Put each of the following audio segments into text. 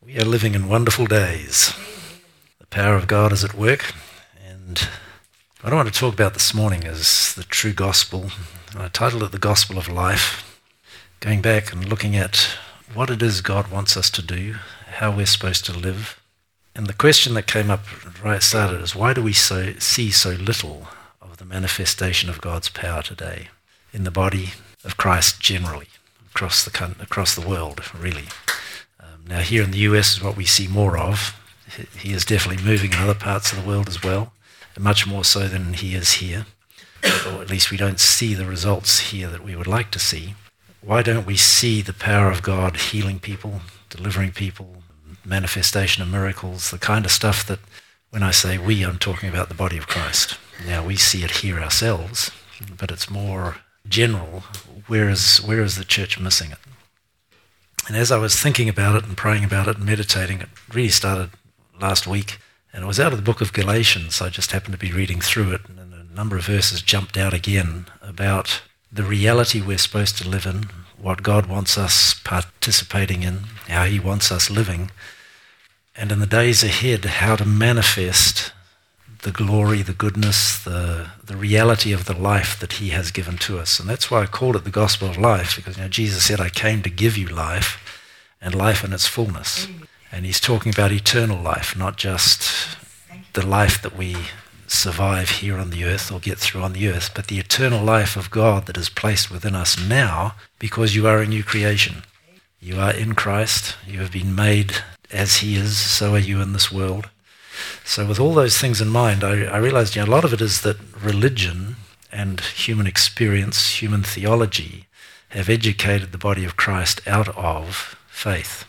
We are living in wonderful days. The power of God is at work, and what I want to talk about this morning is the true gospel. I titled it The Gospel of Life, going back and looking at what it is God wants us to do, how we're supposed to live. And the question that came up right at the start is, why do we see so little of the manifestation of God's power today in the body of Christ generally, across the world, really? Now here in the US is what we see more of. He is definitely moving in other parts of the world as well, and much more so than he is here. Or at least we don't see the results here that we would like to see. Why don't we see the power of God healing people, delivering people, manifestation of miracles, the kind of stuff that, when I say we, I'm talking about the body of Christ. Now we see it here ourselves, but it's more general. Where is the church missing it? And as I was thinking about it and praying about it and meditating, it really started last week. And it was out of the book of Galatians. I just happened to be reading through it, and a number of verses jumped out again about the reality we're supposed to live in, what God wants us participating in, how he wants us living, and in the days ahead, how to manifest the glory, the goodness, the reality of the life that he has given to us. And that's why I called it the gospel of life, because Jesus said, I came to give you life, and life in its fullness. And he's talking about eternal life, not just the life that we survive here on the earth or get through on the earth, but the eternal life of God that is placed within us now, because you are a new creation. You are in Christ. You have been made as he is, so are you in this world. So with all those things in mind, I realized a lot of it is that religion and human experience, human theology, have educated the body of Christ out of faith,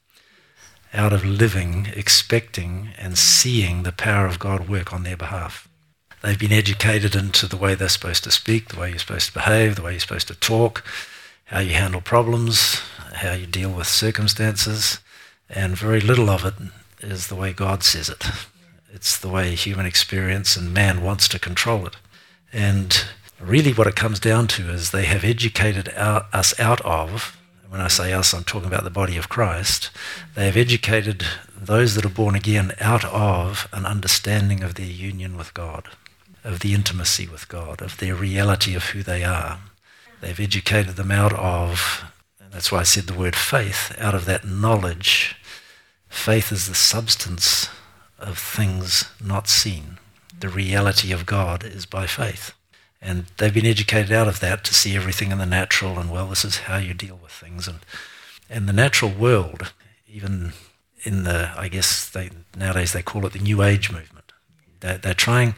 out of living, expecting, and seeing the power of God work on their behalf. They've been educated into the way they're supposed to speak, the way you're supposed to behave, the way you're supposed to talk, how you handle problems, how you deal with circumstances, and very little of it is the way God says it. It's the way human experience and man wants to control it. And really what it comes down to is they have educated us out of, when I say us, I'm talking about the body of Christ, they have educated those that are born again out of an understanding of their union with God, of the intimacy with God, of their reality of who they are. They've educated them out of, and that's why I said the word faith, out of that knowledge. Faith is the substance of things not seen. The reality of God is by faith. And they've been educated out of that to see everything in the natural, and well, this is how you deal with things. And the natural world, even in the, I guess nowadays they call it the New Age movement. They're trying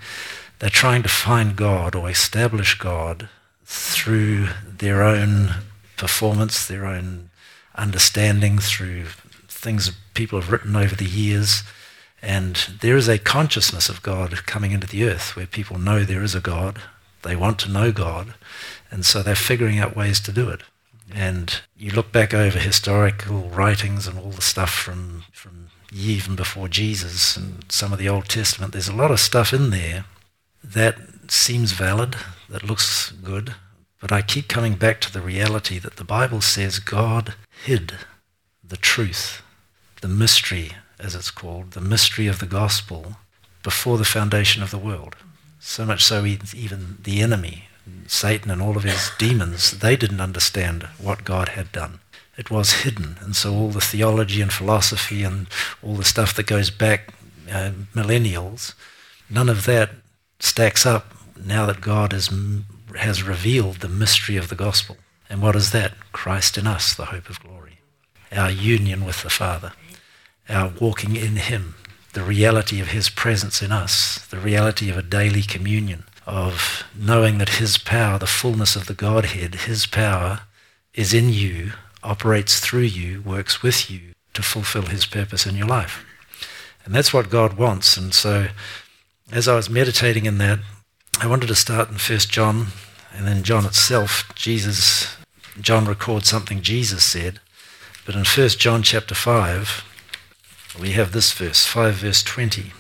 to find God or establish God through their own performance, their own understanding, through things people have written over the years. And there is a consciousness of God coming into the earth where people know there is a God. They want to know God, and so they're figuring out ways to do it. And you look back over historical writings and all the stuff from even before Jesus and some of the Old Testament, there's a lot of stuff in there that seems valid, that looks good, but I keep coming back to the reality that the Bible says God hid the truth, the mystery, as it's called, the mystery of the gospel, before the foundation of the world. So much so even the enemy, Satan and all of his demons, they didn't understand what God had done. It was hidden. And so all the theology and philosophy and all the stuff that goes back millennials, none of that stacks up now that God has revealed the mystery of the gospel. And what is that? Christ in us, the hope of glory. Our union with the Father. Our walking in him. The reality of his presence in us, the reality of a daily communion, of knowing that his power, the fullness of the Godhead, his power is in you, operates through you, works with you to fulfill his purpose in your life. And that's what God wants. And so as I was meditating in that, I wanted to start in 1 John, and then John itself, John records something Jesus said. But in 1 John chapter 5, we have this verse, 5 verse 20.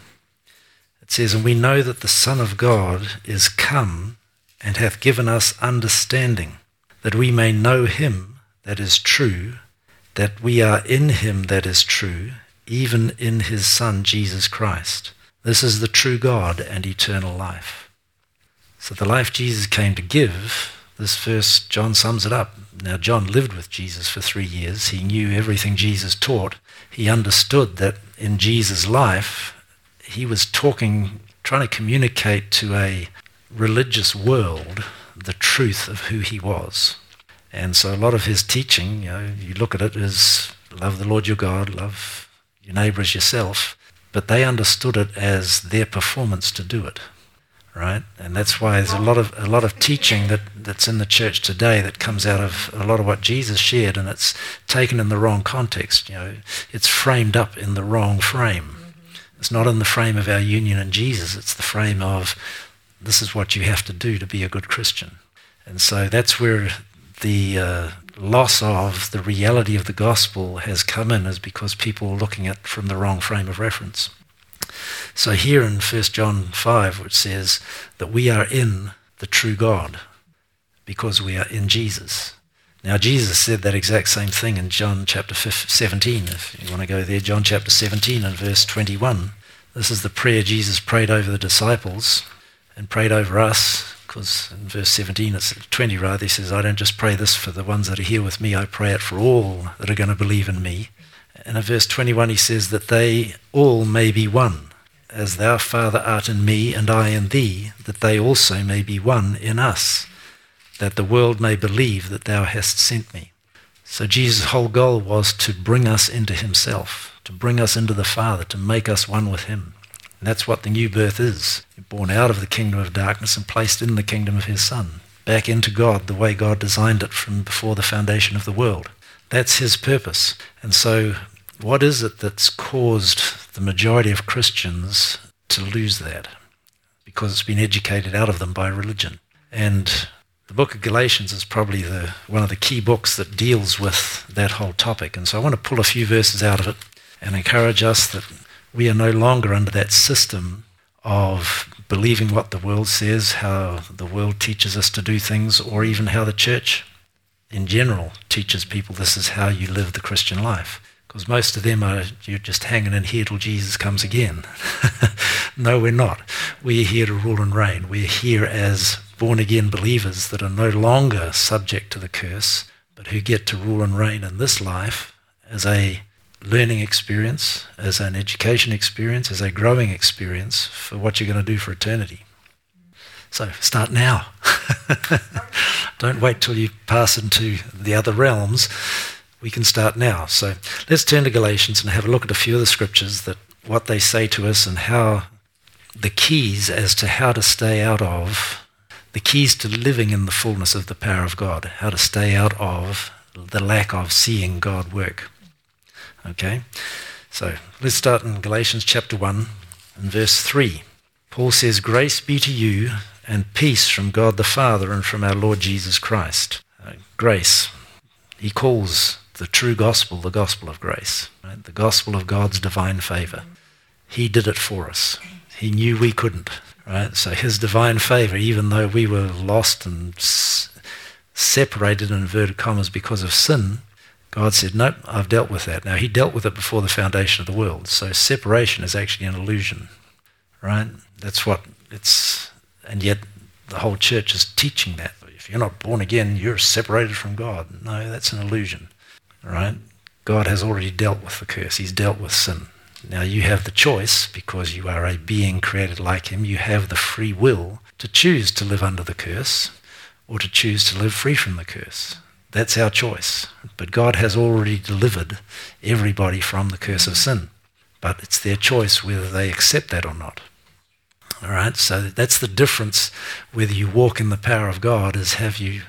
It says, "And we know that the Son of God is come and hath given us understanding, that we may know him that is true, that we are in him that is true, even in his Son, Jesus Christ. This is the true God and eternal life. So the life Jesus came to give, this verse, John sums it up. Now, John lived with Jesus for 3 years. He knew everything Jesus taught. He understood that in Jesus' life, he was trying to communicate to a religious world the truth of who he was. And so a lot of his teaching, you look at it as love the Lord your God, love your neighbor as yourself, but they understood it as their performance to do it, right? And that's why there's a lot of teaching that's in the church today that comes out of a lot of what Jesus shared, and it's taken in the wrong context. It's framed up in the wrong frame. It's not in the frame of our union in Jesus. It's the frame of this is what you have to do to be a good Christian. And so that's where the loss of the reality of the gospel has come in, is because people are looking at it from the wrong frame of reference. So here in 1 John 5, which says that we are in the true God because we are in Jesus. Now Jesus said that exact same thing in John chapter 17, if you want to go there, John chapter 17 and verse 21. This is the prayer Jesus prayed over the disciples and prayed over us, because in verse 17, it's 20 rather, he says, I don't just pray this for the ones that are here with me, I pray it for all that are going to believe in me. And in verse 21 he says that they all may be one, as thou, Father, art in me and I in thee, that they also may be one in us, that the world may believe that thou hast sent me. So Jesus' whole goal was to bring us into himself, to bring us into the Father, to make us one with him. And that's what the new birth is. You're born out of the kingdom of darkness and placed in the kingdom of his Son, back into God the way God designed it from before the foundation of the world. That's his purpose. And so what is it that's caused the majority of Christians to lose that? Because it's been educated out of them by religion. And the book of Galatians is probably one of the key books that deals with that whole topic. And so I want to pull a few verses out of it and encourage us that we are no longer under that system of believing what the world says, how the world teaches us to do things, or even how the church in general teaches people this is how you live the Christian life. Because most of them are, you're just hanging in here till Jesus comes again. No, we're not. We're here to rule and reign. We're here as born-again believers that are no longer subject to the curse, but who get to rule and reign in this life as a learning experience, as an education experience, as a growing experience for what you're going to do for eternity. So start now. Don't wait till you pass into the other realms. We can start now. So let's turn to Galatians and have a look at a few of the scriptures, that what they say to us and how the keys as to how to stay out of, the keys to living in the fullness of the power of God, how to stay out of the lack of seeing God work. Okay, so let's start in Galatians chapter 1 and verse 3. Paul says, grace be to you and peace from God the Father and from our Lord Jesus Christ. Grace, he calls the true gospel the gospel of grace, right? The gospel of God's divine favor. He did it for us. He knew we couldn't, right? So his divine favor, even though we were lost and separated in inverted commas because of sin, God said, nope, I've dealt with that. Now, he dealt with it before the foundation of the world. So separation is actually an illusion, right? That's what it's, and yet the whole church is teaching that. If you're not born again, you're separated from God. No, that's an illusion, right? God has already dealt with the curse. He's dealt with sin. Now, you have the choice, because you are a being created like him, you have the free will to choose to live under the curse or to choose to live free from the curse. That's our choice. But God has already delivered everybody from the curse of sin. But it's their choice whether they accept that or not. All right, so that's the difference whether you walk in the power of God, is have you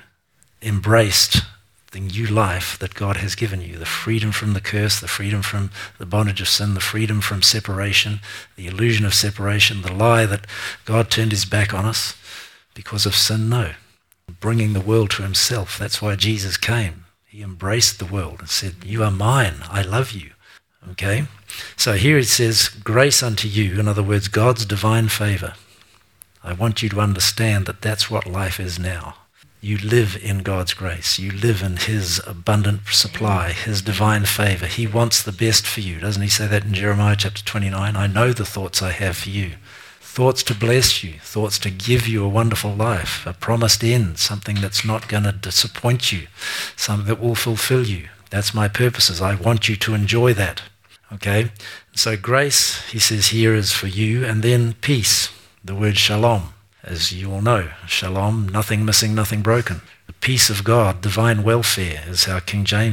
embraced the new life that God has given you, the freedom from the curse, the freedom from the bondage of sin, the freedom from separation, the illusion of separation, the lie that God turned his back on us because of sin. No. Bringing the world to himself. That's why Jesus came. He embraced the world and said, you are mine, I love you. Okay? So here it says, grace unto you, in other words, God's divine favor. I want you to understand that that's what life is now. You live in God's grace. You live in his abundant supply, his divine favor. He wants the best for you. Doesn't he say that in Jeremiah chapter 29? I know the thoughts I have for you. Thoughts to bless you, thoughts to give you a wonderful life, a promised end, something that's not going to disappoint you, something that will fulfill you. That's my purposes. I want you to enjoy that. Okay? So grace, he says here, is for you. And then peace, the word shalom. As you all know, shalom, nothing missing, nothing broken. The peace of God, divine welfare, is how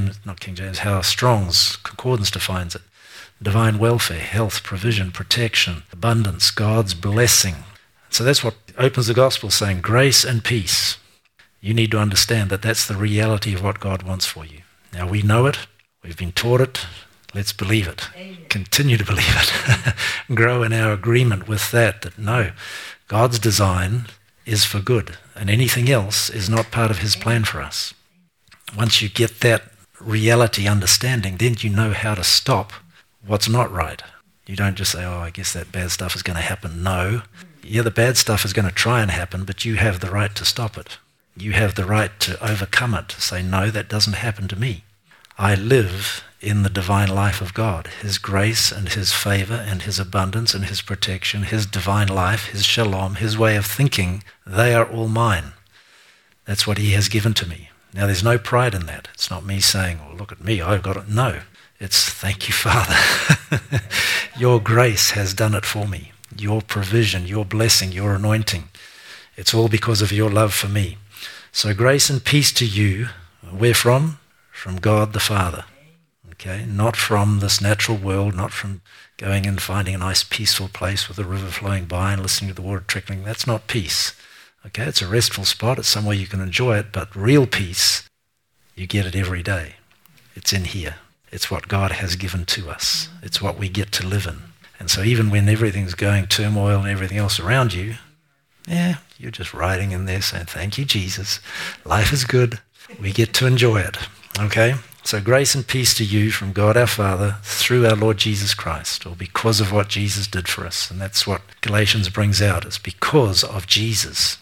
how Strong's Concordance defines it. Divine welfare, health, provision, protection, abundance, God's blessing. So that's what opens the gospel, saying grace and peace. You need to understand that that's the reality of what God wants for you. Now we know it, we've been taught it, let's believe it. Amen. Continue to believe it. Grow in our agreement with that no, God's design is for good, and anything else is not part of his plan for us. Once you get that reality understanding, then you know how to stop what's not right. You don't just say, oh, I guess that bad stuff is going to happen. No. Yeah, the bad stuff is going to try and happen, but you have the right to stop it. You have the right to overcome it, to say, no, that doesn't happen to me. I live in the divine life of God, his grace and his favor and his abundance and his protection, his divine life, his shalom, his way of thinking, they are all mine. That's what he has given to me. Now, there's no pride in that. It's not me saying, well, look at me, I've got it. No, it's thank you, Father. Your grace has done it for me. Your provision, your blessing, your anointing. It's all because of your love for me. So grace and peace to you. Where from? From God the Father. Okay, not from this natural world, not from going and finding a nice peaceful place with a river flowing by and listening to the water trickling. That's not peace. Okay, it's a restful spot. It's somewhere you can enjoy it, but real peace, you get it every day. It's in here. It's what God has given to us. It's what we get to live in. And so even when everything's going turmoil and everything else around you, yeah, you're just riding in there saying, thank you, Jesus. Life is good. We get to enjoy it. Okay? So grace and peace to you from God our Father through our Lord Jesus Christ, or because of what Jesus did for us. And that's what Galatians brings out. It's because of Jesus.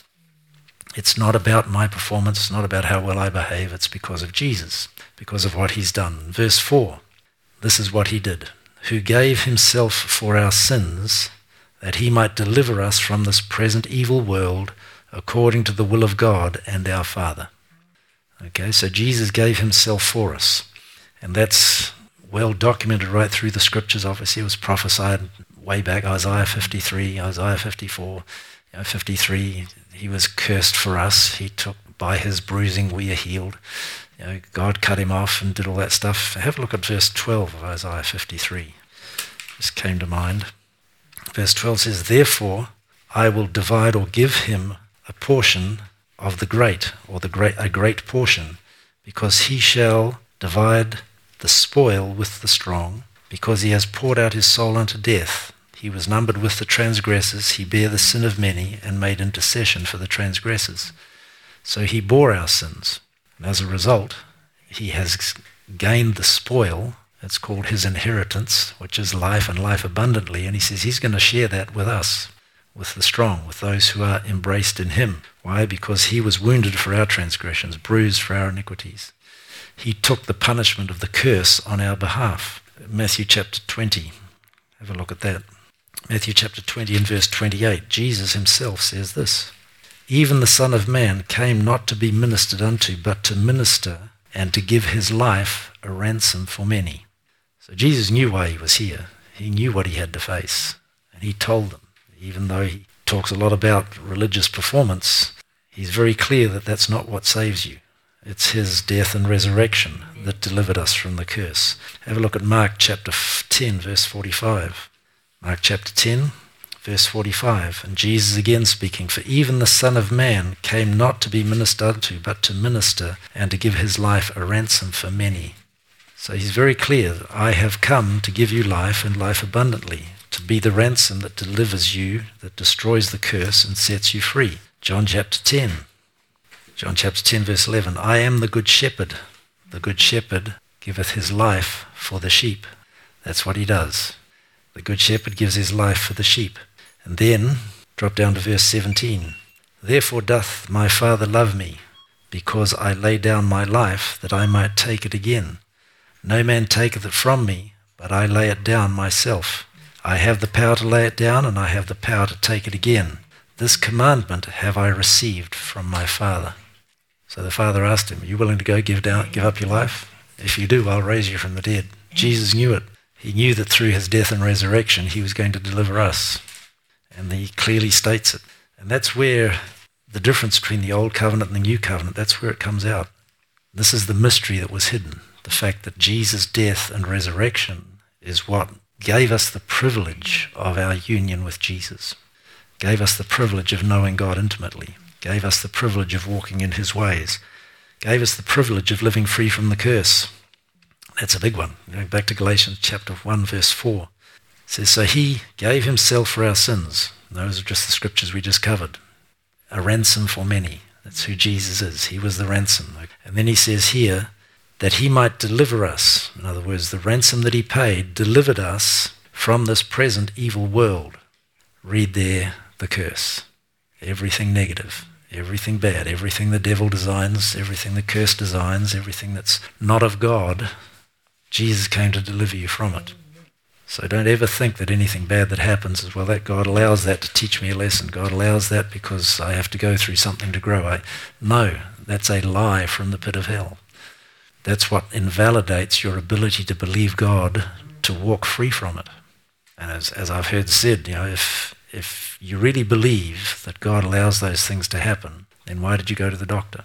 It's not about my performance. It's not about how well I behave. It's because of Jesus, because of what he's done. Verse 4, this is what he did. Who gave himself for our sins, that he might deliver us from this present evil world, according to the will of God and our Father. Okay, so Jesus gave himself for us. And that's well documented right through the scriptures. Obviously, it was prophesied way back, Isaiah 53, Isaiah 54, 53. He was cursed for us. He took, by his bruising we are healed. God cut him off and did all that stuff. Have a look at verse 12 of Isaiah 53. Just came to mind. Verse 12 says, therefore I will divide or give him a portion of the great, or a great portion, because he shall divide the spoil with the strong, because he has poured out his soul unto death. He was numbered with the transgressors. He bare the sin of many and made intercession for the transgressors. So he bore our sins. And as a result, he has gained the spoil. It's called his inheritance, which is life and life abundantly. And he says he's going to share that with us, with the strong, with those who are embraced in him. Why? Because he was wounded for our transgressions, bruised for our iniquities. He took the punishment of the curse on our behalf. Matthew chapter 20. Have a look at that. Matthew chapter 20 and verse 28. Jesus himself says this. Even the Son of Man came not to be ministered unto, but to minister and to give his life a ransom for many. So Jesus knew why he was here. He knew what he had to face. And he told them, even though he talks a lot about religious performance, he's very clear that that's not what saves you. It's his death and resurrection that delivered us from the curse. Have a look at Mark chapter 10, verse 45. Mark chapter 10, verse 45. And Jesus again speaking, for even the Son of Man came not to be ministered unto, but to minister and to give his life a ransom for many. So he's very clear that I have come to give you life and life abundantly, to be the ransom that delivers you, that destroys the curse and sets you free. John chapter 10. John chapter 10 verse 11. I am the good shepherd. The good shepherd giveth his life for the sheep. That's what he does. The good shepherd gives his life for the sheep. And then, drop down to verse 17. Therefore doth my Father love me, because I lay down my life that I might take it again. No man taketh it from me, but I lay it down myself. I have the power to lay it down, and I have the power to take it again. This commandment have I received from my Father. So the Father asked him, are you willing to go give up your life? If you do, I'll raise you from the dead. Jesus knew it. He knew that through his death and resurrection, he was going to deliver us. And he clearly states it. And that's where the difference between the old covenant and the new covenant, that's where it comes out. This is the mystery that was hidden. The fact that Jesus' death and resurrection is what gave us the privilege of our union with Jesus, gave us the privilege of knowing God intimately, gave us the privilege of walking in his ways, gave us the privilege of living free from the curse. That's a big one. Going back to Galatians chapter 1, verse 4. It says, so he gave himself for our sins. Those are just the scriptures we just covered. A ransom for many. That's who Jesus is. He was the ransom. And then he says here, that he might deliver us. In other words, the ransom that he paid delivered us from this present evil world. Read there the curse. Everything negative, everything bad, everything the devil designs, everything the curse designs, everything that's not of God, Jesus came to deliver you from it. So don't ever think that anything bad that happens is, well, that God allows that to teach me a lesson. God allows that because I have to go through something to grow. No, that's a lie from the pit of hell. That's what invalidates your ability to believe God, to walk free from it. And as I've heard said, if you really believe that God allows those things to happen, then why did you go to the doctor?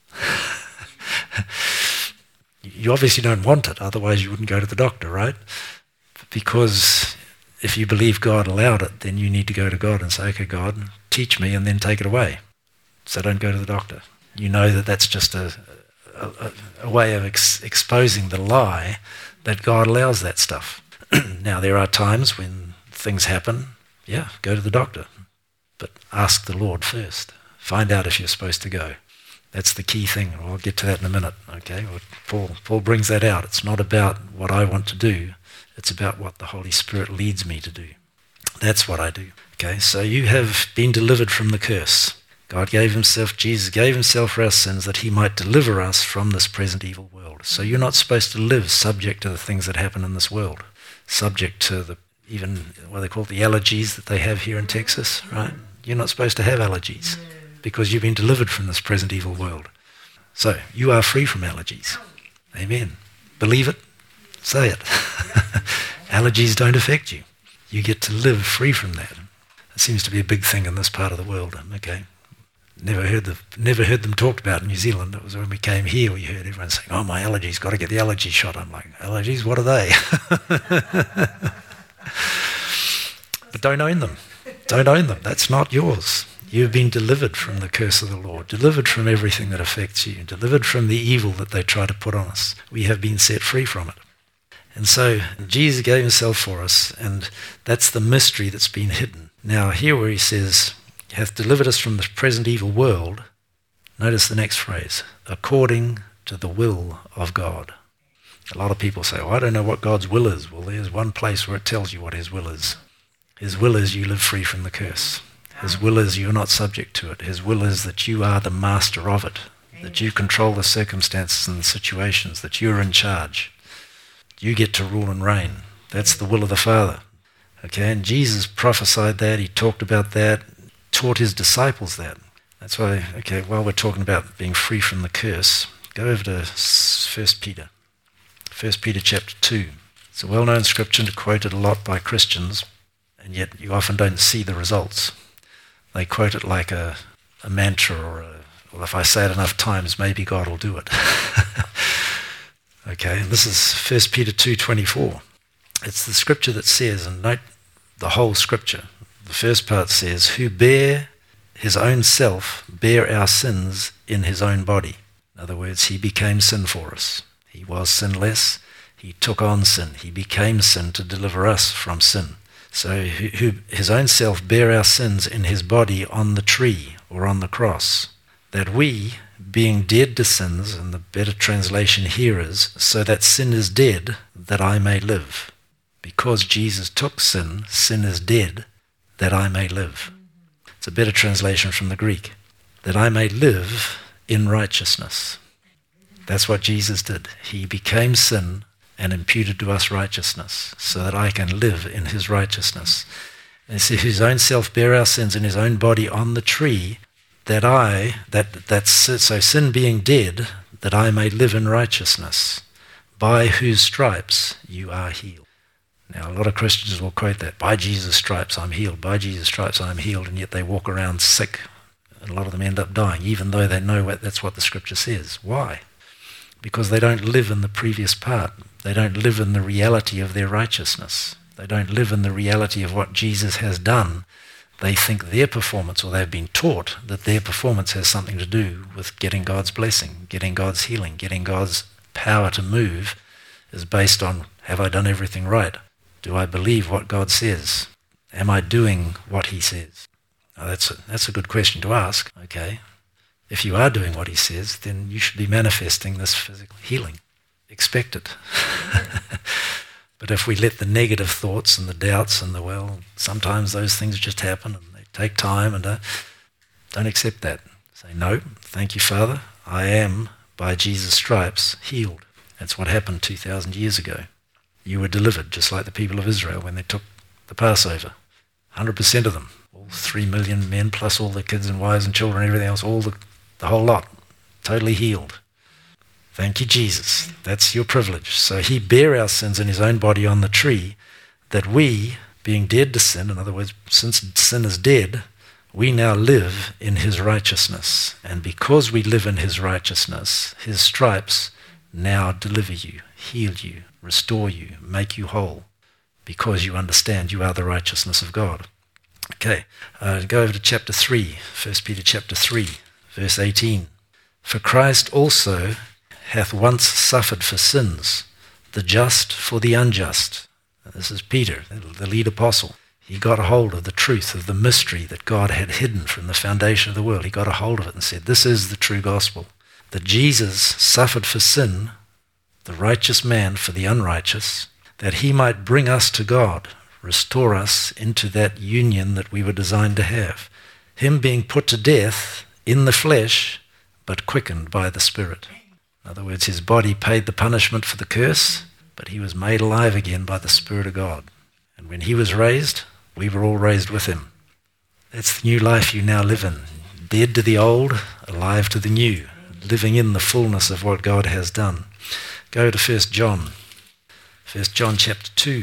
You obviously don't want it, otherwise you wouldn't go to the doctor, right? Because if you believe God allowed it, then you need to go to God and say, okay, God, teach me, and then take it away. So don't go to the doctor. You know that that's just a way of exposing the lie that God allows that stuff. Now, there are times when things happen, go to the doctor. But ask the Lord first. Find out if you're supposed to go. That's the key thing. I'll get to that in a minute, okay? Paul brings that out. It's not about what I want to do. It's about what the Holy Spirit leads me to do. That's what I do, okay? So you have been delivered from the curse. Jesus gave himself for our sins that he might deliver us from this present evil world. So you're not supposed to live subject to the things that happen in this world, subject to even what they call the allergies that they have here in Texas, right? You're not supposed to have allergies because you've been delivered from this present evil world. So you are free from allergies. Amen. Believe it, say it. Allergies don't affect you. You get to live free from that. It seems to be a big thing in this part of the world, okay? Never heard them talked about in New Zealand. It was when we came here, we heard everyone saying, oh, my allergies, got to get the allergy shot. I'm like, allergies, what are they? But don't own them. Don't own them. That's not yours. You've been delivered from the curse of the Lord, delivered from everything that affects you, delivered from the evil that they try to put on us. We have been set free from it. And so Jesus gave himself for us, and that's the mystery that's been hidden. Now, here where he says, hath delivered us from the present evil world, notice the next phrase, according to the will of God. A lot of people say, I don't know what God's will is. Well, there's one place where it tells you what his will is. His will is you live free from the curse. His will is you're not subject to it. His will is that you are the master of it, that you control the circumstances and the situations, that you're in charge. You get to rule and reign. That's the will of the Father. Okay, and Jesus prophesied that. He talked about that, taught his disciples that. That's why, okay, while we're talking about being free from the curse, go over to 1 Peter. 1 Peter chapter 2. It's a well-known scripture, quoted a lot by Christians, and yet you often don't see the results. They quote it like a mantra or well, if I say it enough times, maybe God will do it. Okay, and this is 1 Peter 2:24. It's the scripture that says, and note the whole scripture. The first part says, who bare his own self, bare our sins in his own body. In other words, he became sin for us. He was sinless. He took on sin. He became sin to deliver us from sin. So who his own self bare our sins in his body on the tree or on the cross, that we, being dead to sins, and the better translation here is, so that sin is dead, that I may live. Because Jesus took sin, sin is dead, that I may live. It's a better translation from the Greek. That I may live in righteousness. That's what Jesus did. He became sin and imputed to us righteousness so that I can live in his righteousness. And he said, his own self bare our sins in his own body on the tree, so sin being dead, that I may live in righteousness, by whose stripes you are healed. Now, a lot of Christians will quote that, by Jesus' stripes I'm healed, by Jesus' stripes I'm healed, and yet they walk around sick, and a lot of them end up dying, even though they know that's what the scripture says. Why? Because they don't live in the previous part. They don't live in the reality of their righteousness. They don't live in the reality of what Jesus has done. They think their performance, or they've been taught that their performance has something to do with getting God's blessing, getting God's healing, getting God's power to move, is based on, have I done everything right? Do I believe what God says? Am I doing what he says? Now that's a good question to ask. Okay, if you are doing what he says, then you should be manifesting this physical healing. Expect it. But if we let the negative thoughts and the doubts and sometimes those things just happen and they take time, and don't accept that. Say, no, thank you, Father. I am, by Jesus' stripes, healed. That's what happened 2,000 years ago. You were delivered, just like the people of Israel when they took the Passover. 100% of them, all 3 million men, plus all the kids and wives and children and everything else, all the whole lot, totally healed. Thank you, Jesus. That's your privilege. So he bare our sins in his own body on the tree, that we, being dead to sin, in other words, since sin is dead, we now live in his righteousness. And because we live in his righteousness, his stripes now deliver you, heal you, restore you, make you whole, because you understand you are the righteousness of God. Okay, go over to chapter 3, 1 Peter chapter 3, verse 18. For Christ also hath once suffered for sins, the just for the unjust. This is Peter, the lead apostle. He got a hold of the truth of the mystery that God had hidden from the foundation of the world. He got a hold of it and said, this is the true gospel, that Jesus suffered for sin, the righteous man for the unrighteous, that he might bring us to God, restore us into that union that we were designed to have. Him being put to death in the flesh, but quickened by the Spirit. In other words, his body paid the punishment for the curse, but he was made alive again by the Spirit of God. And when he was raised, we were all raised with him. That's the new life you now live in. Dead to the old, alive to the new, living in the fullness of what God has done. Go to 1 John. 1 John chapter 2,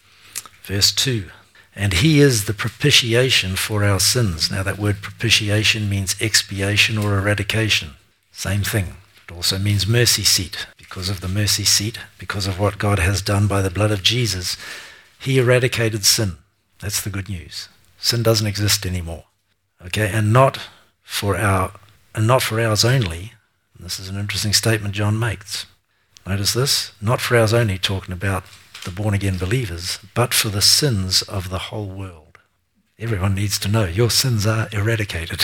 verse 2. And he is the propitiation for our sins. Now that word propitiation means expiation or eradication. Same thing. It also means mercy seat. Because of the mercy seat, because of what God has done by the blood of Jesus, he eradicated sin. That's the good news. Sin doesn't exist anymore. Okay, and not for ours only. And this is an interesting statement John makes. Notice this, not for ours only, talking about the born-again believers, but for the sins of the whole world. Everyone needs to know your sins are eradicated.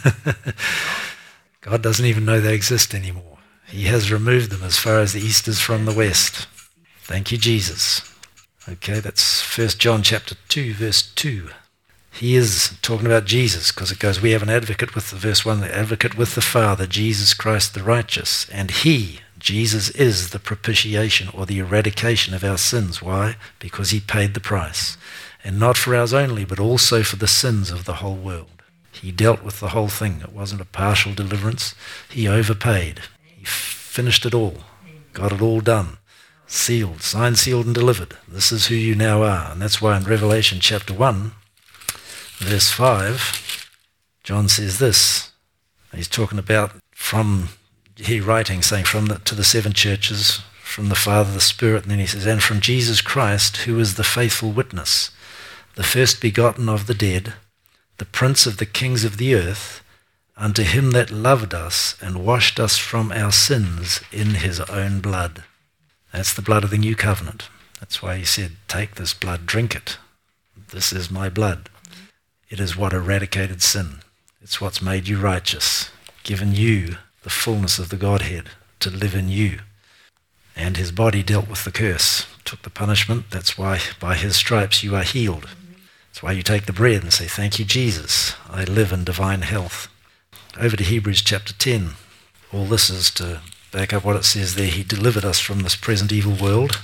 God doesn't even know they exist anymore. He has removed them as far as the east is from the west. Thank you, Jesus. Okay, that's 1 John chapter 2, verse 2. He is talking about Jesus, because it goes, we have an advocate with the verse 1, the advocate with the Father, Jesus Christ the righteous. And he, Jesus, is the propitiation or the eradication of our sins. Why? Because he paid the price. And not for ours only, but also for the sins of the whole world. He dealt with the whole thing. It wasn't a partial deliverance. He overpaid. He finished it all. Got it all done. Sealed, signed, sealed, and delivered. This is who you now are. And that's why in Revelation chapter 1, verse 5, John says this. He's talking about saying to the seven churches, from the Father, the Spirit, and then he says, and from Jesus Christ, who is the faithful witness, the first begotten of the dead, the prince of the kings of the earth, unto him that loved us and washed us from our sins in his own blood. That's the blood of the new covenant. That's why he said, take this blood, drink it. This is my blood. It is what eradicated sin. It's what's made you righteous, given you the fullness of the Godhead to live in you. And his body dealt with the curse, took the punishment. That's why by his stripes you are healed. That's why you take the bread and say, thank you, Jesus. I live in divine health. Over to Hebrews chapter 10. All this is to back up what it says there. He delivered us from this present evil world.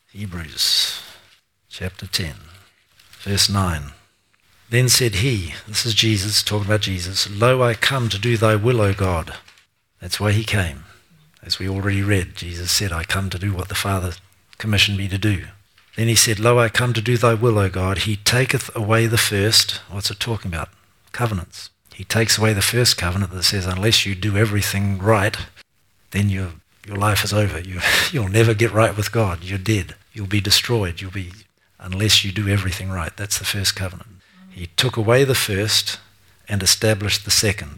Hebrews chapter 10, verse 9. Then said he, this is Jesus, talking about Jesus, Lo, I come to do thy will, O God. That's why he came. As we already read, Jesus said, I come to do what the Father commissioned me to do. Then he said, Lo, I come to do thy will, O God. He taketh away the first. What's it talking about? Covenants. He takes away the first covenant that says, unless you do everything right, then your life is over. You'll never get right with God. You're dead. You'll be destroyed. Unless you do everything right. That's the first covenant. He took away the first and established the second.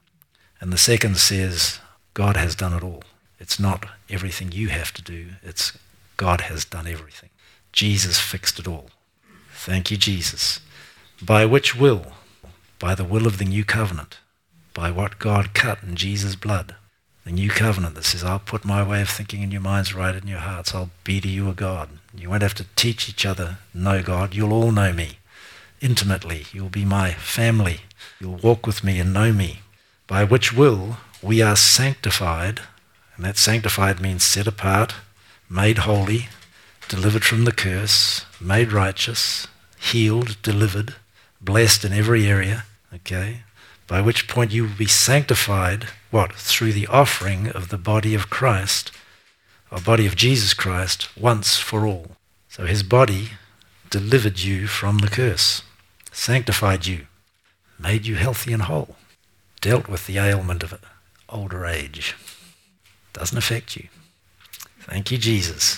And the second says, God has done it all. It's not everything you have to do. It's God has done everything. Jesus fixed it all. Thank you, Jesus. By which will? By the will of the new covenant. By what God cut in Jesus' blood. The new covenant that says, I'll put my way of thinking in your minds right in your hearts. I'll be to you a God. You won't have to teach each other, know God. You'll all know me intimately. You'll be my family. You'll walk with me and know me. By which will we are sanctified, and that sanctified means set apart, made holy, delivered from the curse, made righteous, healed, delivered, blessed in every area, okay? By which point you will be sanctified, what? Through the offering of the body of Christ, or body of Jesus Christ, once for all. So his body delivered you from the curse, sanctified you, made you healthy and whole, dealt with the ailment of older age. Doesn't affect you. Thank you, Jesus.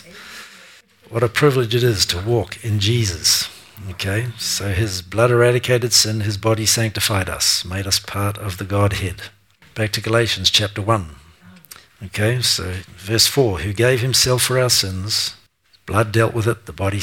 What a privilege it is to walk in Jesus. Okay, so his blood eradicated sin, his body sanctified us, made us part of the Godhead. Back to Galatians chapter 1. Okay, so verse 4, who gave himself for our sins, blood dealt with it, the body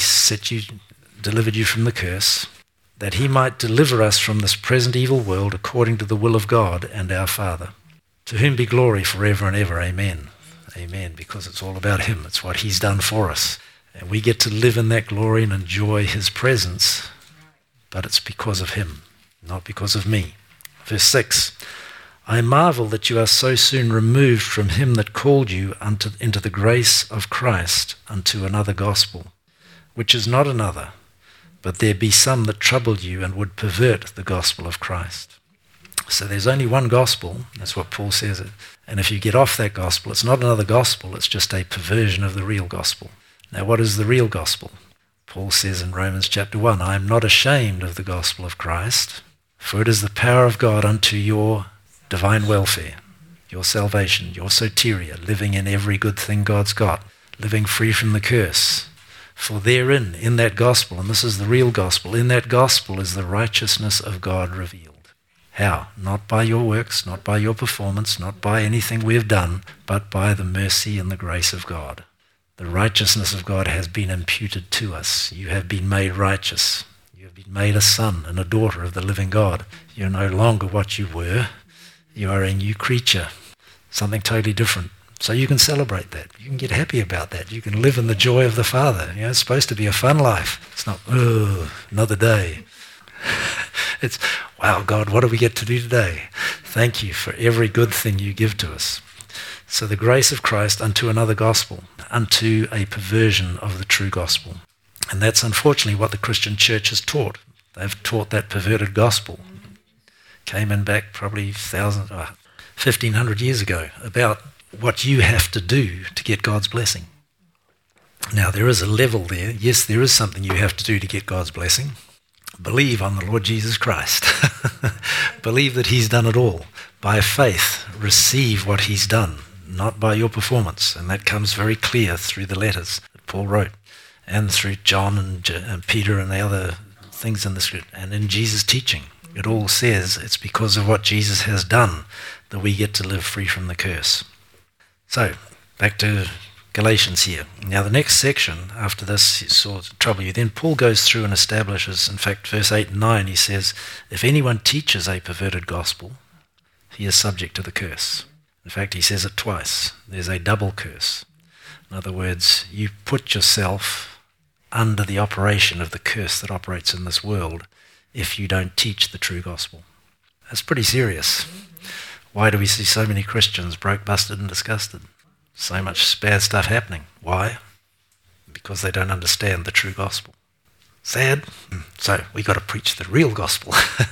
delivered you from the curse, that he might deliver us from this present evil world according to the will of God and our Father. To whom be glory forever and ever. Amen. Amen, because it's all about him. It's what he's done for us. And we get to live in that glory and enjoy his presence, but it's because of him, not because of me. Verse 6, I marvel that you are so soon removed from him that called you into the grace of Christ unto another gospel, which is not another, but there be some that trouble you and would pervert the gospel of Christ. So there's only one gospel, that's what Paul says. And if you get off that gospel, it's not another gospel, it's just a perversion of the real gospel. Now, what is the real gospel? Paul says in Romans chapter 1, I am not ashamed of the gospel of Christ, for it is the power of God unto your divine welfare, your salvation, your soteria, living in every good thing God's got, living free from the curse. For therein, in that gospel, and this is the real gospel, in that gospel is the righteousness of God revealed. How? Not by your works, not by your performance, not by anything we have done, but by the mercy and the grace of God. The righteousness of God has been imputed to us. You have been made righteous. You have been made a son and a daughter of the living God. You're no longer what you were. You are a new creature, something totally different. So you can celebrate that. You can get happy about that. You can live in the joy of the Father. You know, it's supposed to be a fun life. It's not, another day. It's, wow, God, what do we get to do today? Thank you for every good thing you give to us. So the grace of Christ unto another gospel, unto a perversion of the true gospel. And that's unfortunately what the Christian church has taught. They've taught that perverted gospel. Came in back probably 1,500 years ago about what you have to do to get God's blessing. Now there is a level there. Yes, there is something you have to do to get God's blessing. Believe on the Lord Jesus Christ. Believe that he's done it all. By faith, receive what he's done, not by your performance. And that comes very clear through the letters that Paul wrote and through John and Peter and the other things in the script and in Jesus' teaching. It all says it's because of what Jesus has done that we get to live free from the curse. So, back to Galatians here. Now the next section after this is sort of trouble you. Then Paul goes through and establishes, in fact, verse 8 and 9, he says, if anyone teaches a perverted gospel, he is subject to the curse. In fact, he says it twice. There's a double curse. In other words, you put yourself under the operation of the curse that operates in this world if you don't teach the true gospel. That's pretty serious. Why do we see so many Christians broke, busted, and disgusted? So much bad stuff happening. Why? Because they don't understand the true gospel. Sad. So we got to preach the real gospel.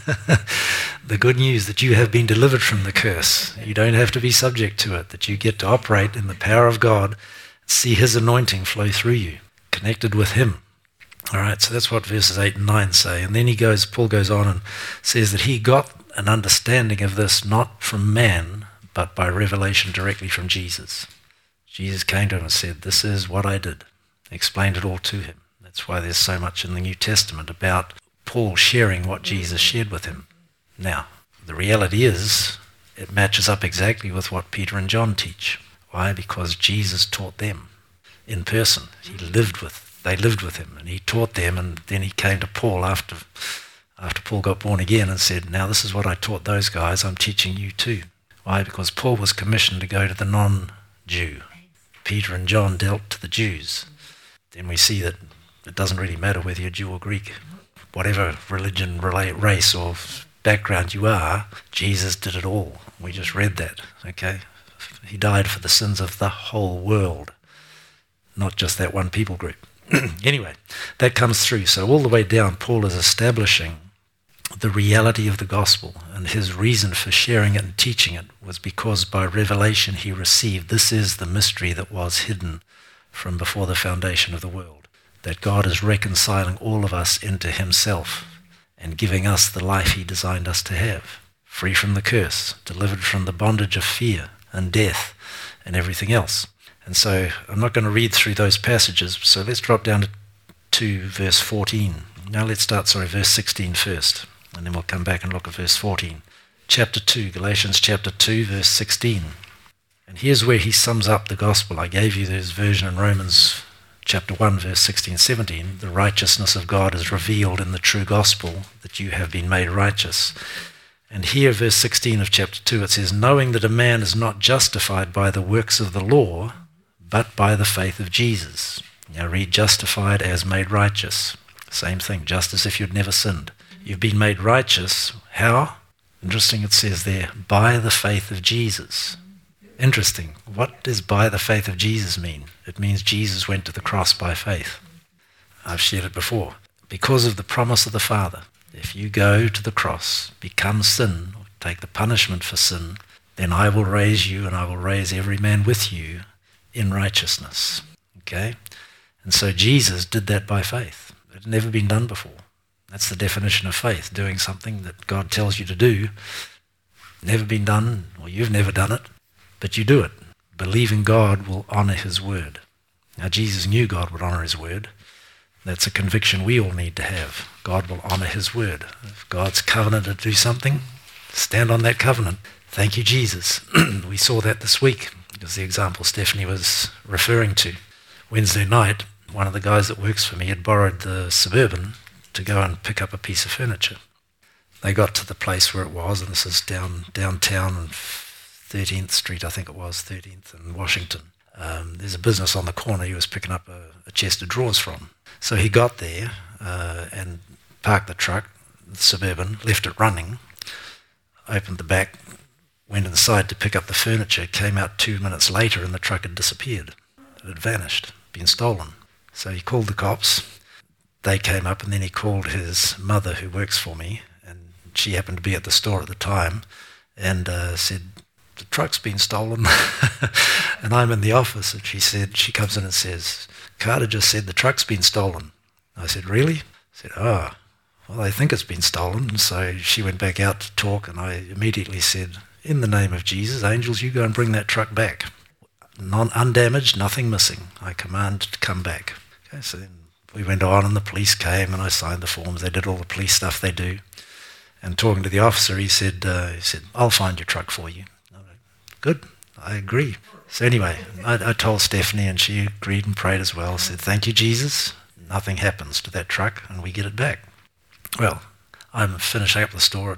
The good news that you have been delivered from the curse. You don't have to be subject to it, that you get to operate in the power of God, see his anointing flow through you, connected with him. All right, so that's what verses 8 and 9 say. And then Paul goes on and says that he got an understanding of this not from man, but by revelation directly from Jesus. Jesus came to him and said, this is what I did. Explained it all to him. That's why there's so much in the New Testament about Paul sharing what Jesus shared with him. Now, the reality is, it matches up exactly with what Peter and John teach. Why? Because Jesus taught them in person. They lived with him, and he taught them, and then he came to Paul after Paul got born again and said, now this is what I taught those guys, I'm teaching you too. Why? Because Paul was commissioned to go to the non-Jew. Peter and John dealt to the Jews. Then we see that it doesn't really matter whether you're Jew or Greek. Whatever religion, race or background you are, Jesus did it all. We just read that, okay? He died for the sins of the whole world, not just that one people group. Anyway, that comes through. So all the way down, Paul is establishing the reality of the gospel, and his reason for sharing it and teaching it was because by revelation he received, this is the mystery that was hidden from before the foundation of the world, that God is reconciling all of us into himself and giving us the life he designed us to have, free from the curse, delivered from the bondage of fear and death and everything else. And so I'm not going to read through those passages, so let's drop down to verse 14. Now let's start, verse 16 first, and then we'll come back and look at verse 14. Chapter 2, Galatians chapter 2, verse 16. And here's where he sums up the gospel. I gave you this version in Romans chapter 1, verse 16, 17. The righteousness of God is revealed in the true gospel, that you have been made righteous. And here, verse 16 of chapter 2, it says, knowing that a man is not justified by the works of the law, but by the faith of Jesus. Now read justified as made righteous. Same thing, just as if you'd never sinned. You've been made righteous. How? Interesting, it says there, by the faith of Jesus. Interesting. What does by the faith of Jesus mean? It means Jesus went to the cross by faith. I've shared it before. Because of the promise of the Father, if you go to the cross, become sin, or take the punishment for sin, then I will raise you and I will raise every man with you in righteousness. Okay? And so Jesus did that by faith. It had never been done before. That's the definition of faith, doing something that God tells you to do. Never been done, or you've never done it, but you do it. Believing God will honor his word. Now Jesus knew God would honor his word. That's a conviction we all need to have. God will honor his word. If God's covenant to do something, stand on that covenant. Thank you, Jesus. We saw that this week. Because the example Stephanie was referring to. Wednesday night, one of the guys that works for me had borrowed the Suburban to go and pick up a piece of furniture. They got to the place where it was, and this is downtown on 13th Street, I think it was, 13th and Washington. There's a business on the corner he was picking up a chest of drawers from. So he got there and parked the truck, the Suburban, left it running, opened the back, went inside to pick up the furniture, came out 2 minutes later and the truck had disappeared. It had vanished, been stolen. So he called the cops. They came up, and then he called his mother who works for me, and she happened to be at the store at the time, and said, the truck's been stolen. And I'm in the office, and she comes in and says, Carter just said the truck's been stolen. I said, really? I said, well, they think it's been stolen. And so she went back out to talk, and I immediately said, in the name of Jesus, angels, you go and bring that truck back. Undamaged, nothing missing. I command to come back. Okay, so then we went on, and the police came, and I signed the forms. They did all the police stuff they do. And talking to the officer, he said, I'll find your truck for you. Good, I agree. So anyway, I told Stephanie, and she agreed and prayed as well. Said, thank you, Jesus. Nothing happens to that truck, and we get it back. Well, I'm finishing up the store at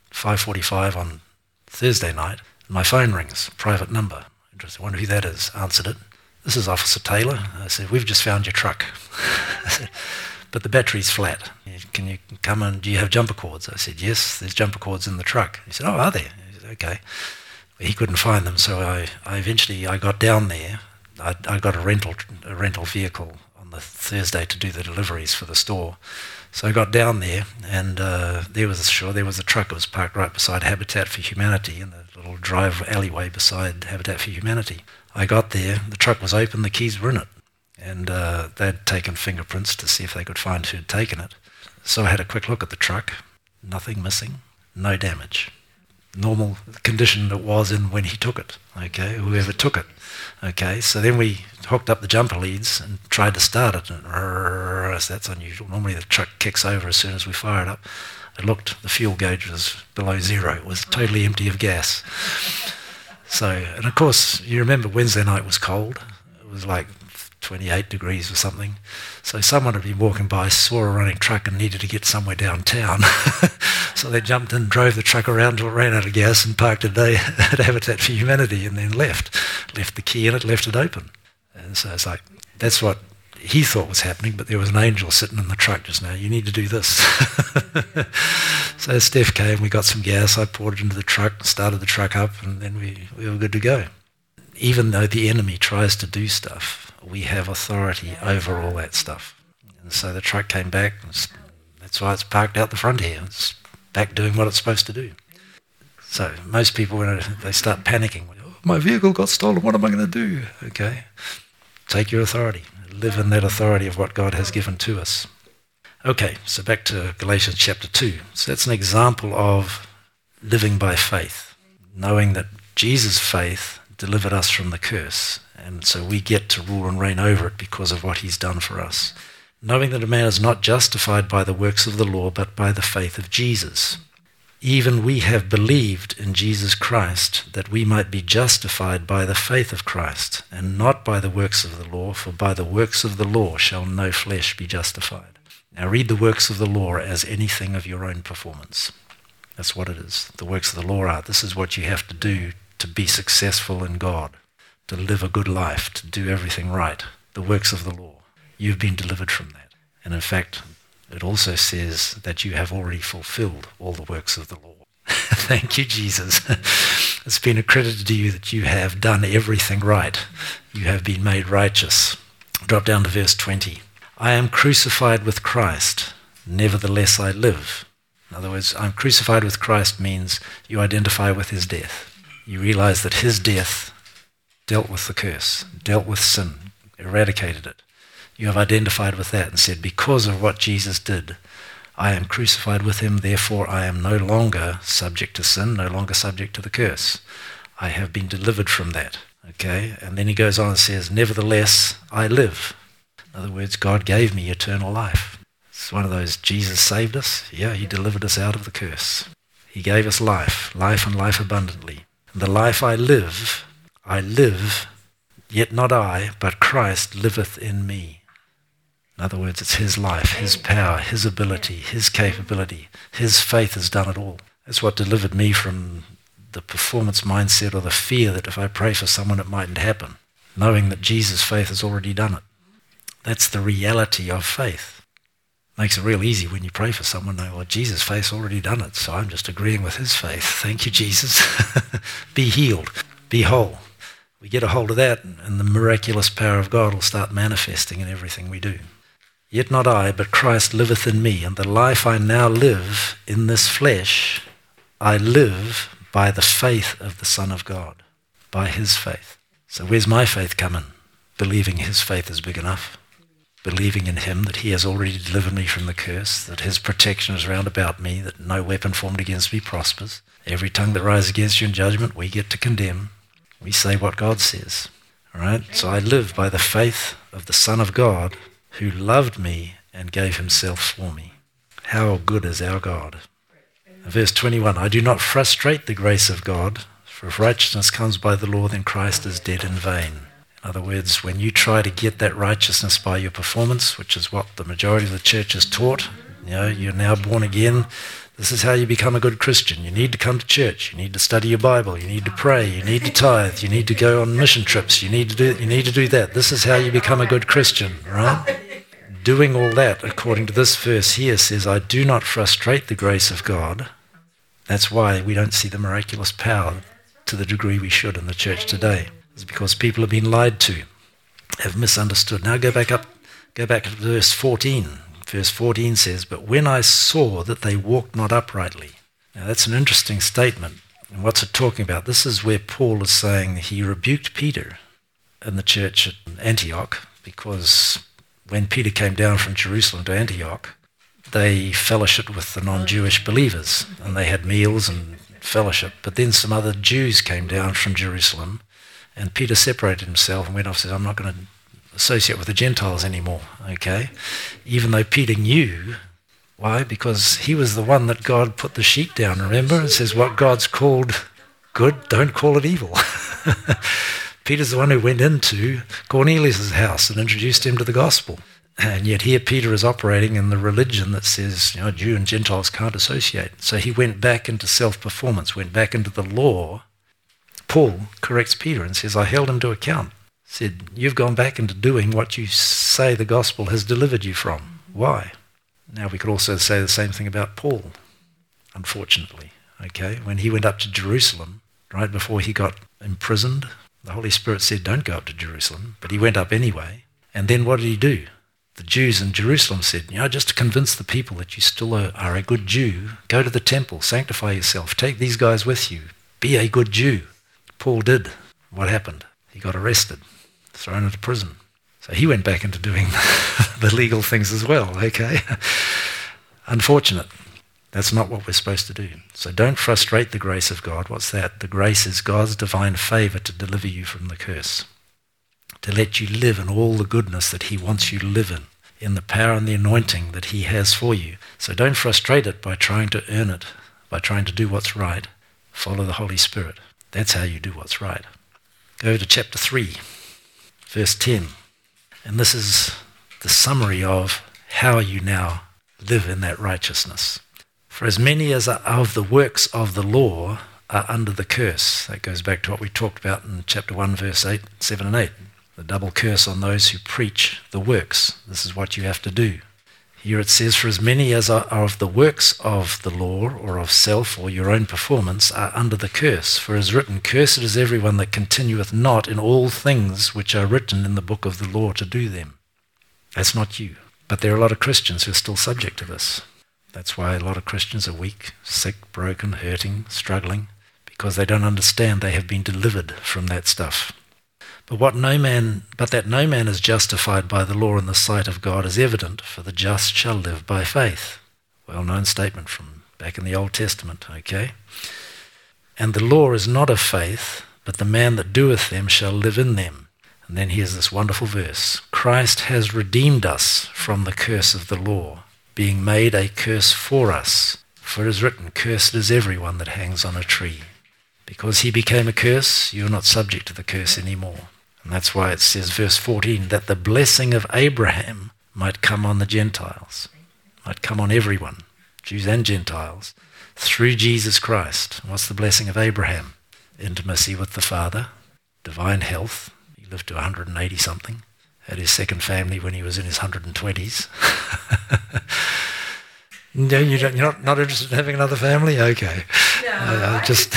5:45 on Thursday night. My phone rings, private number. Interesting, I wonder who that is. Answered it. This is Officer Taylor. I said, we've just found your truck. I said, but the battery's flat. Can you come and do you have jumper cords? I said, yes, there's jumper cords in the truck. He said, oh, are there? I said, okay. He couldn't find them, so I eventually got down there. I got a rental vehicle on the Thursday to do the deliveries for the store. So I got down there, and there was a truck that was parked right beside Habitat for Humanity in the little drive alleyway beside Habitat for Humanity. I got there, the truck was open, the keys were in it, and they'd taken fingerprints to see if they could find who'd taken it. So I had a quick look at the truck, nothing missing, no damage. Normal condition it was in when he took it, okay, whoever took it. Okay, so then we hooked up the jumper leads and tried to start it, and so that's unusual. Normally the truck kicks over as soon as we fire it up. It looked, the fuel gauge was below zero. It was totally empty of gas. So, and of course, you remember Wednesday night was cold. It was like 28 degrees or something. So someone had been walking by, saw a running truck and needed to get somewhere downtown. So they jumped in, drove the truck around till it ran out of gas and parked it at Habitat for Humanity and then left the key in it, left it open. And so it's like, that's what he thought was happening, but there was an angel sitting in the truck just now. You need to do this. So Steph came, we got some gas, I poured it into the truck, started the truck up, and then we were good to go. Even though the enemy tries to do stuff, we have authority over all that stuff. And so the truck came back, and that's why it's parked out the front here. It's back doing what it's supposed to do. So most people, when they start panicking, oh, my vehicle got stolen, what am I going to do? Okay, take your authority. Live in that authority of what God has given to us. Okay, so back to Galatians chapter 2. So that's an example of living by faith, knowing that Jesus' faith delivered us from the curse, and so we get to rule and reign over it because of what he's done for us. Knowing that a man is not justified by the works of the law, but by the faith of Jesus. Even we have believed in Jesus Christ, that we might be justified by the faith of Christ, and not by the works of the law, for by the works of the law shall no flesh be justified. Now read the works of the law as anything of your own performance. That's what it is. The works of the law are, this is what you have to do to be successful in God, to live a good life, to do everything right. The works of the law. You've been delivered from that. And in fact, it also says that you have already fulfilled all the works of the law. Thank you, Jesus. It's been accredited to you that you have done everything right. You have been made righteous. Drop down to verse 20. I am crucified with Christ, nevertheless I live. In other words, I'm crucified with Christ means you identify with his death. You realize that his death dealt with the curse, dealt with sin, eradicated it. You have identified with that and said, because of what Jesus did, I am crucified with him, therefore I am no longer subject to sin, no longer subject to the curse. I have been delivered from that. Okay? And then he goes on and says, nevertheless, I live. In other words, God gave me eternal life. It's one of those, Jesus saved us. Yeah, he delivered us out of the curse. He gave us life and life abundantly. The life I live, yet not I, but Christ liveth in me. In other words, it's his life, his power, his ability, his capability. His faith has done it all. That's what delivered me from the performance mindset or the fear that if I pray for someone it mightn't happen, knowing that Jesus' faith has already done it. That's the reality of faith. Makes it real easy when you pray for someone, knowing, well, Jesus' faith's already done it, so I'm just agreeing with his faith. Thank you, Jesus. Be healed. Be whole. We get a hold of that, and the miraculous power of God will start manifesting in everything we do. Yet not I, but Christ liveth in me, and the life I now live in this flesh, I live by the faith of the Son of God, by his faith. So where's my faith coming? Believing his faith is big enough. Believing in him, that he has already delivered me from the curse, that his protection is round about me, that no weapon formed against me prospers. Every tongue that rises against you in judgment, we get to condemn. We say what God says. All right? So I live by the faith of the Son of God, who loved me and gave himself for me. How good is our God? Verse 21, I do not frustrate the grace of God, for if righteousness comes by the law, then Christ is dead in vain. In other words, when you try to get that righteousness by your performance, which is what the majority of the church is taught, you're now born again, this is how you become a good Christian. You need to come to church, you need to study your Bible, you need to pray, you need to tithe, you need to go on mission trips, you need to do that. This is how you become a good Christian, right? Doing all that, according to this verse here, says, I do not frustrate the grace of God. That's why we don't see the miraculous power to the degree we should in the church today. It's because people have been lied to, have misunderstood. Now go back to verse 14. Verse 14 says, "But when I saw that they walked not uprightly." Now that's an interesting statement. And what's it talking about? This is where Paul is saying he rebuked Peter in the church at Antioch, because when Peter came down from Jerusalem to Antioch, they fellowshiped with the non-Jewish believers, and they had meals and fellowship. But then some other Jews came down from Jerusalem, and Peter separated himself and went off and said, "I'm not going to associate with the Gentiles anymore," okay? Even though Peter knew. Why? Because he was the one that God put the sheep down, remember? It says what God's called good, don't call it evil. Peter's the one who went into Cornelius' house and introduced him to the gospel. And yet here Peter is operating in the religion that says, Jew and Gentiles can't associate. So he went back into self-performance, went back into the law. Paul corrects Peter and says, I held him to account. Said, you've gone back into doing what you say the gospel has delivered you from. Why? Now we could also say the same thing about Paul, unfortunately. Okay, when he went up to Jerusalem, right before he got imprisoned, the Holy Spirit said, don't go up to Jerusalem, but he went up anyway. And then what did he do? The Jews in Jerusalem said, just to convince the people that you still are a good Jew, go to the temple, sanctify yourself, take these guys with you, be a good Jew. Paul did. What happened? He got arrested, thrown into prison. So he went back into doing the legal things as well, okay? Unfortunate. That's not what we're supposed to do. So don't frustrate the grace of God. What's that? The grace is God's divine favor to deliver you from the curse, to let you live in all the goodness that he wants you to live in the power and the anointing that he has for you. So don't frustrate it by trying to earn it, by trying to do what's right. Follow the Holy Spirit. That's how you do what's right. Go to chapter 3, verse 10. And this is the summary of how you now live in that righteousness. For as many as are of the works of the law are under the curse. That goes back to what we talked about in chapter 1, verse 7 and 8. The double curse on those who preach the works. This is what you have to do. Here it says, for as many as are of the works of the law, or of self, or your own performance, are under the curse. For as written, cursed is everyone that continueth not in all things which are written in the book of the law to do them. That's not you. But there are a lot of Christians who are still subject to this. That's why a lot of Christians are weak, sick, broken, hurting, struggling, because they don't understand they have been delivered from that stuff. But that no man is justified by the law in the sight of God is evident, for the just shall live by faith. Well-known statement from back in the Old Testament, okay? And the law is not of faith, but the man that doeth them shall live in them. And then here's this wonderful verse. Christ has redeemed us from the curse of the law, being made a curse for us. For it is written, cursed is everyone that hangs on a tree. Because he became a curse, you're not subject to the curse anymore. And that's why it says, verse 14, that the blessing of Abraham might come on the Gentiles, might come on everyone, Jews and Gentiles, through Jesus Christ. What's the blessing of Abraham? Intimacy with the Father, divine health. He lived to 180-something, had his second family when he was in his 120s. No, you're not interested in having another family? Okay. No. Just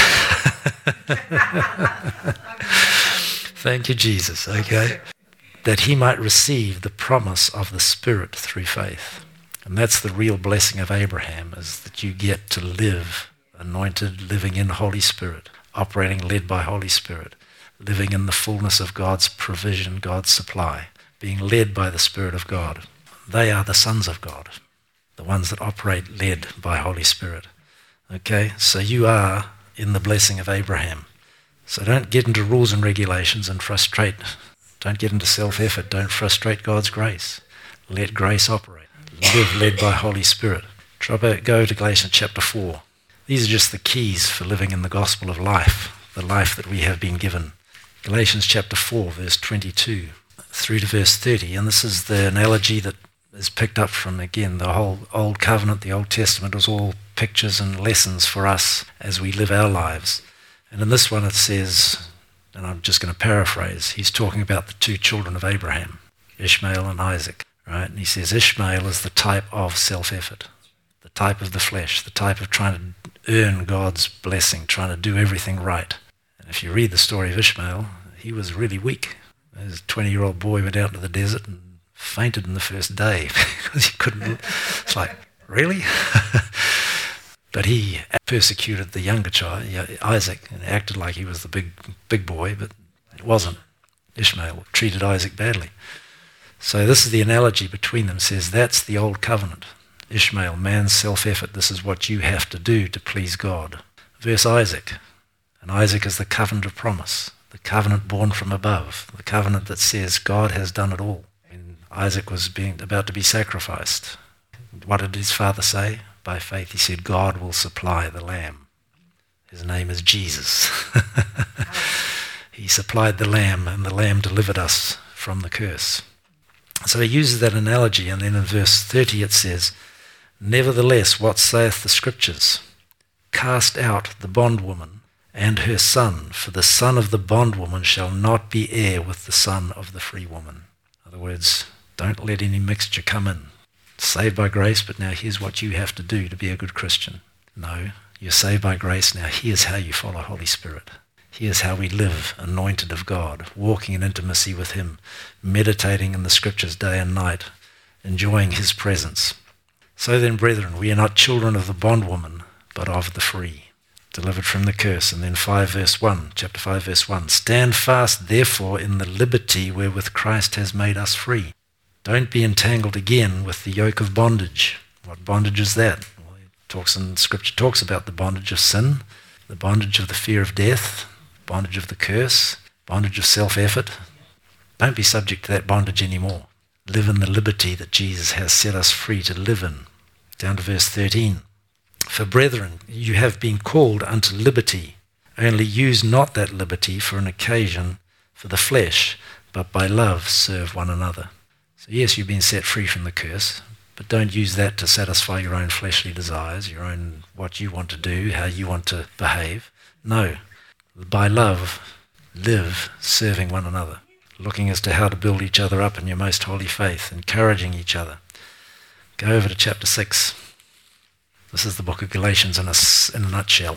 thank you, Jesus, okay? That he might receive the promise of the Spirit through faith. And that's the real blessing of Abraham, is that you get to live anointed, living in Holy Spirit, operating led by Holy Spirit, living in the fullness of God's provision, God's supply, being led by the Spirit of God. They are the sons of God, the ones that operate led by Holy Spirit. Okay, so you are in the blessing of Abraham. So don't get into rules and regulations and frustrate. Don't get into self-effort. Don't frustrate God's grace. Let grace operate. Live led by Holy Spirit. Go to Galatians chapter 4. These are just the keys for living in the gospel of life, the life that we have been given. Galatians chapter 4, verse 22 through to verse 30. And this is the analogy that is picked up from, again, the whole Old Covenant, the Old Testament was all pictures and lessons for us as we live our lives. And in this one it says, and I'm just going to paraphrase, he's talking about the two children of Abraham, Ishmael and Isaac, right? And he says Ishmael is the type of self-effort, the type of the flesh, the type of trying to earn God's blessing, trying to do everything right. If you read the story of Ishmael, he was really weak. His 20-year-old boy went out into the desert and fainted in the first day because he couldn't. It's like, really? But he persecuted the younger child, Isaac, and acted like he was the big boy, but it wasn't. Ishmael treated Isaac badly. So this is the analogy between them. It says that's the old covenant. Ishmael, man's self-effort. This is what you have to do to please God. Verse Isaac. And Isaac is the covenant of promise, the covenant born from above, the covenant that says God has done it all. When Isaac was about to be sacrificed, what did his father say? By faith he said, God will supply the lamb. His name is Jesus. He supplied the lamb, and the lamb delivered us from the curse. So he uses that analogy, and then in verse 30 it says, nevertheless, what saith the Scriptures? Cast out the bondwoman and her son, for the son of the bondwoman shall not be heir with the son of the free woman. In other words, don't let any mixture come in. Saved by grace, but now here's what you have to do to be a good Christian. No, you're saved by grace, now here's how you follow Holy Spirit. Here's how we live, anointed of God, walking in intimacy with him, meditating in the Scriptures day and night, enjoying his presence. So then, brethren, we are not children of the bondwoman, but of the free, delivered from the curse. And then chapter 5, verse 1, stand fast, therefore, in the liberty wherewith Christ has made us free. Don't be entangled again with the yoke of bondage. What bondage is that? Well, Scripture talks about the bondage of sin, the bondage of the fear of death, bondage of the curse, bondage of self-effort. Don't be subject to that bondage anymore. Live in the liberty that Jesus has set us free to live in. Down to verse 13. For brethren, you have been called unto liberty. Only use not that liberty for an occasion for the flesh, but by love serve one another. So yes, you've been set free from the curse, but don't use that to satisfy your own fleshly desires, your own what you want to do, how you want to behave. No, by love, live serving one another, looking as to how to build each other up in your most holy faith, encouraging each other. Go over to chapter 6. This is the book of Galatians in a nutshell.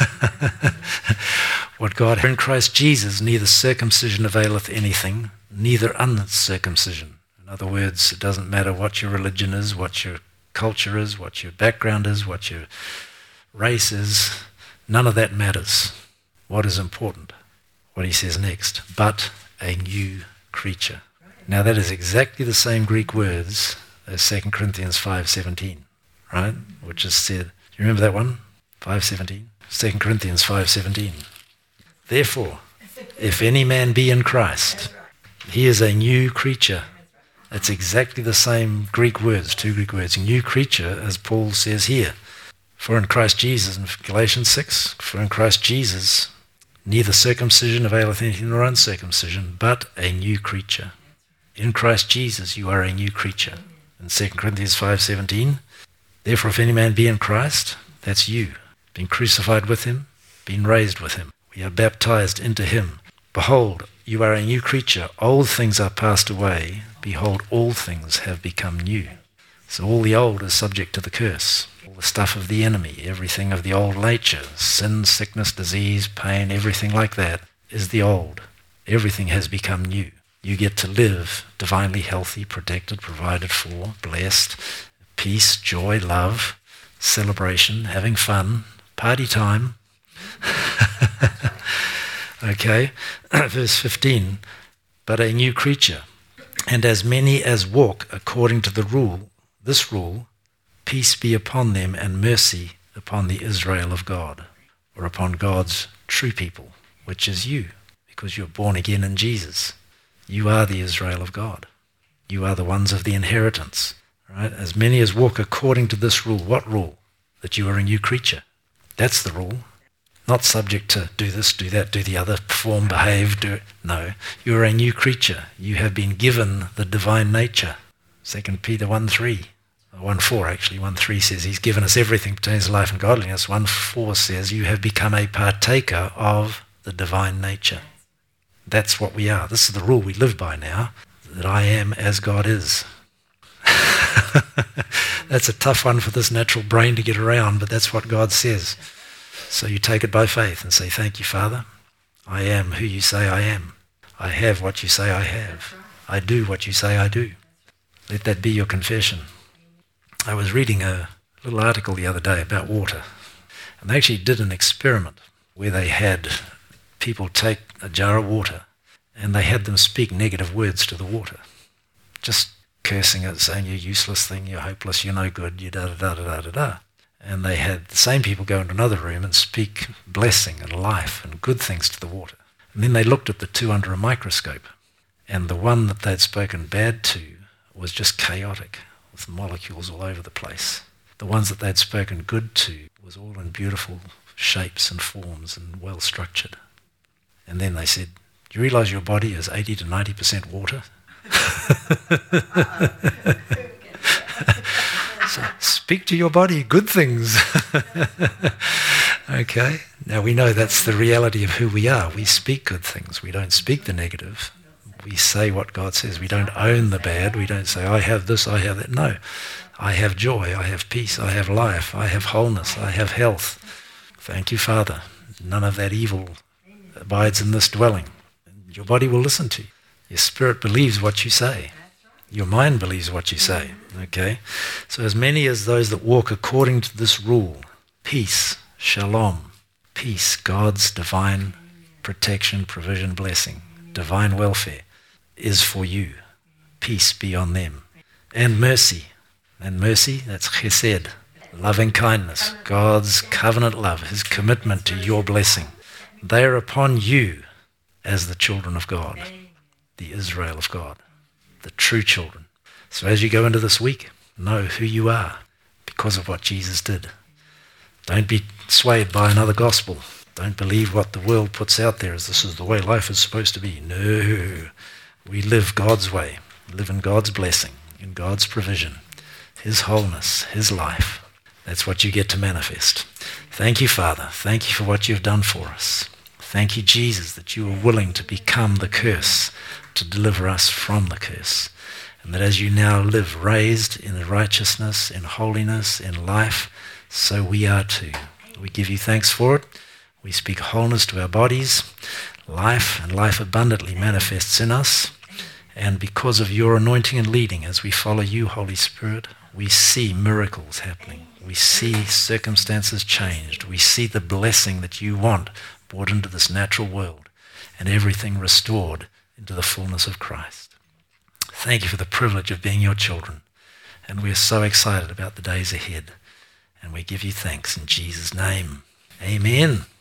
What God in Christ Jesus, neither circumcision availeth anything, neither uncircumcision. In other words, it doesn't matter what your religion is, what your culture is, what your background is, what your race is. None of that matters. What is important? What he says next. But a new creature. Now that is exactly the same Greek words as 2 Corinthians 5:17, right? Which is said, do you remember that one? 5:17? 2 Corinthians 5:17. Therefore, if any man be in Christ, he is a new creature. It's exactly the same Greek words, two Greek words. New creature, as Paul says here. For in Christ Jesus, in Galatians 6, for in Christ Jesus, neither circumcision availeth anything nor uncircumcision, but a new creature. In Christ Jesus, you are a new creature. In 2 Corinthians 5:17, therefore if any man be in Christ, that's you, been crucified with him, been raised with him. We are baptized into him. Behold, you are a new creature. Old things are passed away. Behold, all things have become new. So all the old is subject to the curse. All the stuff of the enemy, everything of the old nature, sin, sickness, disease, pain, everything like that is the old. Everything has become new. You get to live divinely healthy, protected, provided for, blessed, peace, joy, love, celebration, having fun, party time. Okay, verse 15, but a new creature. And as many as walk according to the rule, this rule, peace be upon them and mercy upon the Israel of God, or upon God's true people, which is you, because you're born again in Jesus. You are the Israel of God. You are the ones of the inheritance. Right? As many as walk according to this rule. What rule? That you are a new creature. That's the rule. Not subject to do this, do that, do the other, perform, behave, do it. No, you are a new creature. You have been given the divine nature. 2 Peter 1:3, 1:4 actually. 1:3 says he's given us everything pertaining to life and godliness. 1:4 says you have become a partaker of the divine nature. That's what we are. This is the rule we live by now, that I am as God is. That's a tough one for this natural brain to get around, but that's what God says. So you take it by faith and say, thank you, Father. I am who you say I am. I have what you say I have. I do what you say I do. Let that be your confession. I was reading a little article the other day about water, and they actually did an experiment where they had people take a jar of water and they had them speak negative words to the water, just cursing it, saying you're useless thing, you're hopeless, you're no good, you da-da-da-da-da-da-da. And they had the same people go into another room and speak blessing and life and good things to the water. And then they looked at the two under a microscope, and the one that they'd spoken bad to was just chaotic, with molecules all over the place. The ones that they'd spoken good to was all in beautiful shapes and forms and well structured. And then they said, do you realise your body is 80 to 90% water? So speak to your body good things. Okay, now we know that's the reality of who we are. We speak good things. We don't speak the negative. We say what God says. We don't own the bad. We don't say, I have this, I have that. No, I have joy, I have peace, I have life, I have wholeness, I have health. Thank you, Father. None of that evil abides in this dwelling. Your body will listen to you. Your spirit believes what you say. Your mind believes what you say. Okay? So as many as those that walk according to this rule, peace, shalom, peace, God's divine protection, provision, blessing, divine welfare is for you. Peace be on them. And mercy. And mercy, that's chesed, loving kindness, God's covenant love, his commitment to your blessing. They are upon you as the children of God, the Israel of God, the true children. So as you go into this week, know who you are because of what Jesus did. Don't be swayed by another gospel. Don't believe what the world puts out there as this is the way life is supposed to be. No, we live God's way, live in God's blessing, in God's provision, his wholeness, his life. That's what you get to manifest. Thank you, Father. Thank you for what you've done for us. Thank you, Jesus, that you are willing to become the curse, to deliver us from the curse. And that as you now live raised in righteousness, in holiness, in life, so we are too. We give you thanks for it. We speak wholeness to our bodies. Life and life abundantly manifests in us. And because of your anointing and leading, as we follow you, Holy Spirit, we see miracles happening. We see circumstances changed. We see the blessing that you want brought into this natural world and everything restored into the fullness of Christ. Thank you for the privilege of being your children. And we are so excited about the days ahead. And we give you thanks in Jesus' name. Amen.